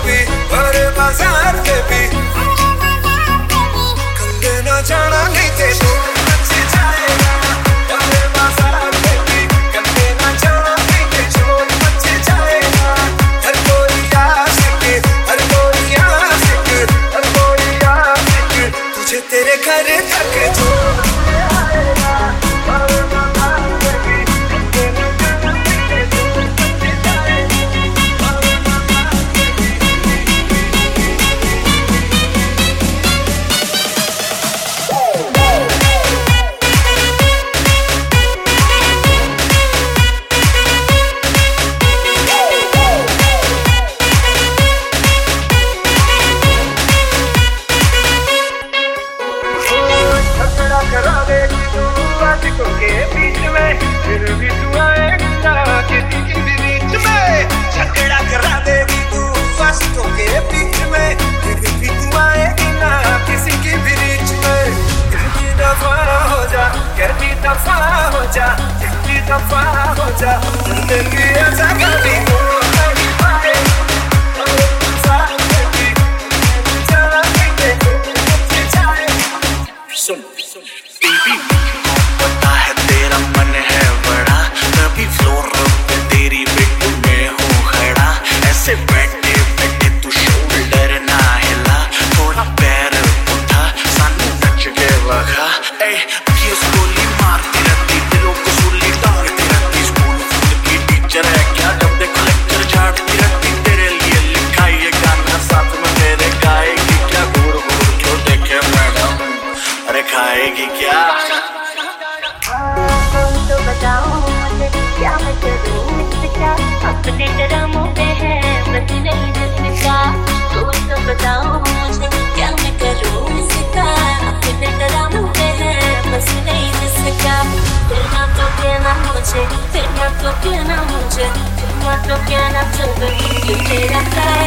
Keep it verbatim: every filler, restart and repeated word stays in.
भी बड़े बाजार के भी कंधे ना जाना नहीं तेरे बच्चे जाएगा बड़े बाजार के भी कंधे ना जाना नहीं तेरे छोड़ बच्चे जाएगा हर कोई आशिक हर कोई आशिक हर कोई आशिक तुझे तेरे घर तक छोड़ करा देगी तू आशिकों के बीच में फिर भी तू आएगा किसी की भी बीच में झगड़ा करा देगी तू आशिकों के बीच में फिर भी तू आएगी ना किसी की भी बीच में किसी दफा हो जा किसी दफा हो जा किसी दफा हो जा जिंदगी ऐसा कभी हो नहीं पाए सुन पता है तेरा मन है बड़ा कभी फ्लोर पे तेरी बेट में हूँ खड़ा ऐसे बैठे बैठे तू शोल्डर ना हिला थोड़ा पैर उठा सानू नच के वखा ए किस गोली मारती रहती दिलों को सूली डालती रहती स्कूल की टीचर है क्या जब देखो लेक्चर झाड़ती रहती तेरे लिए लिखा ये गाना साथ में तेरे गाएगी क्या घूर घूर क्यों देखे मैडम अरे खाएगी क्या तो बताओ मुझे क्या मैं करूं इसका अपने ड्रामों पे है बस नहीं जिसका तो बताओ मुझे क्या मैं करूं इसका अपने ड्रामों पे है बस नहीं जिसका फिर ना तो कहना मुझे फिर ना तो कहना मुझे फिर ना तो कहना चल क्यों तेरा